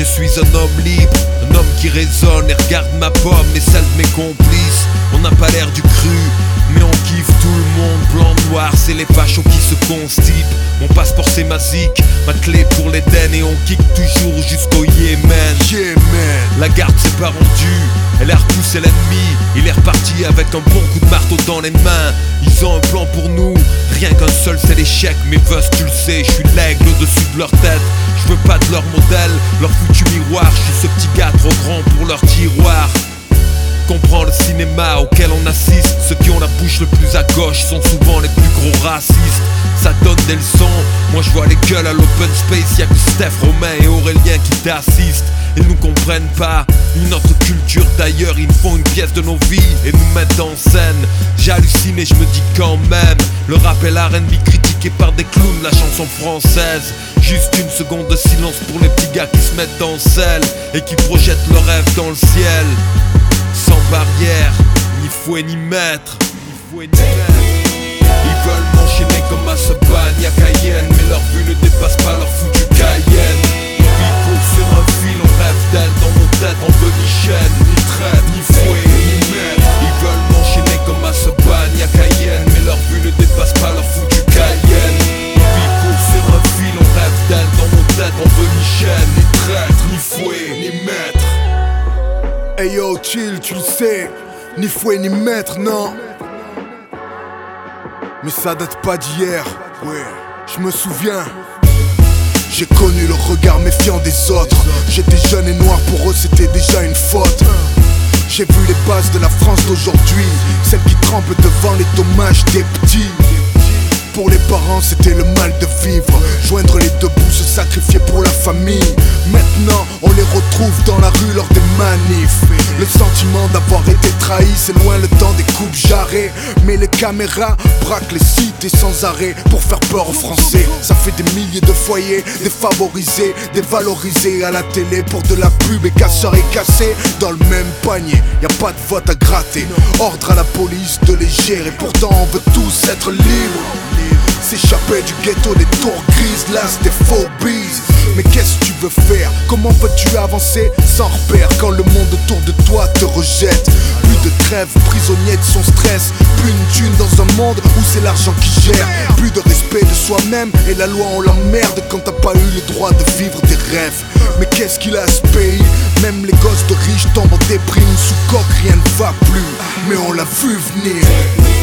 suis un homme libre, un homme qui raisonne et regarde ma pomme et celle de mes complices. On n'a pas l'air du cru, mais on kiffe tout le monde. Blanc, noir, c'est les fachos qui se constipent. Mon passeport c'est ma zik, ma clé pour l'Éden. Et on kick toujours jusqu'au Yémen. La garde s'est pas rendue, elle a repoussé l'ennemi. Il est reparti avec un bon coup de marteau dans les mains. Ils ont un plan pour nous, rien qu'un seul c'est l'échec. Mais Vust tu le sais, je suis l'aigle au-dessus de leur tête. Je veux pas de leur modèle, leur foutu miroir. Je suis ce petit gars trop grand pour leur tiroir. Comprends le cinéma auquel on assiste. Ceux qui ont la bouche le plus à gauche sont souvent les plus gros racistes. Ça donne des leçons, moi je vois les gueules à l'open space. Y'a que Steph, Romain et Aurélien qui t'assistent. Ils nous comprennent pas, une autre culture d'ailleurs. Ils font une pièce de nos vies et nous mettent en scène. J'ai halluciné, je me dis quand même. Le rap et l'R&B critiqué par des clowns, la chanson française. Juste une seconde de silence pour les petits gars qui se mettent en selle et qui projettent leurs rêves dans le ciel. Sans barrière, ni fouet ni maître. Ils veulent m'enchaîner comme à Seban, y'a Cayenne. Mais leur vue ne dépasse pas leur foutu Cayenne. Ils courent sur un fil, on rêve d'elle dans nos têtes. On veut ni chaîne, ni traite, ni fouet, ni maître. Ils veulent m'enchaîner comme à Seban, y'a Cayenne. Mais leur vue ne dépasse pas leur foutu Cayenne. Ils courent sur un fil, on rêve d'elle dans nos têtes. On veut ni chaîne, ni traite, ni fouet, ni maître. Hey yo, chill, tu le sais, ni fouet ni maître, non. Mais ça date pas d'hier, ouais, je me souviens. J'ai connu le regard méfiant des autres. J'étais jeune et noir, pour eux c'était déjà une faute. J'ai vu les bases de la France d'aujourd'hui, celles qui tremblent devant les dommages des petits. Pour les parents c'était le mal de vivre, joindre les deux bouts, se sacrifier pour la famille. Maintenant on les retrouve dans la rue lors des manifs. Le sentiment d'avoir été trahi, c'est loin le temps des coupes jarrées. Mais les caméras braquent les cités sans arrêt pour faire peur aux Français. Ça fait des milliers de foyers, défavorisés, dévalorisés à la télé pour de la pub et casseurs et cassés dans le même panier. Y a pas de vote à gratter, ordre à la police de les gérer. Pourtant on veut tous être libres, s'échapper du ghetto des tours grises, las des phobies. Mais qu'est-ce que tu veux faire? Comment veux-tu avancer sans repère quand le monde autour de toi te rejette? Plus de trêve, prisonnier de son stress. Plus une thune dans un monde où c'est l'argent qui gère. Plus de respect de soi-même et la loi on l'emmerde quand t'as pas eu le droit de vivre tes rêves. Mais qu'est-ce qu'il a ce pays? Même les gosses de riches tombent en déprime. Sous coque rien ne va plus, mais on l'a vu venir.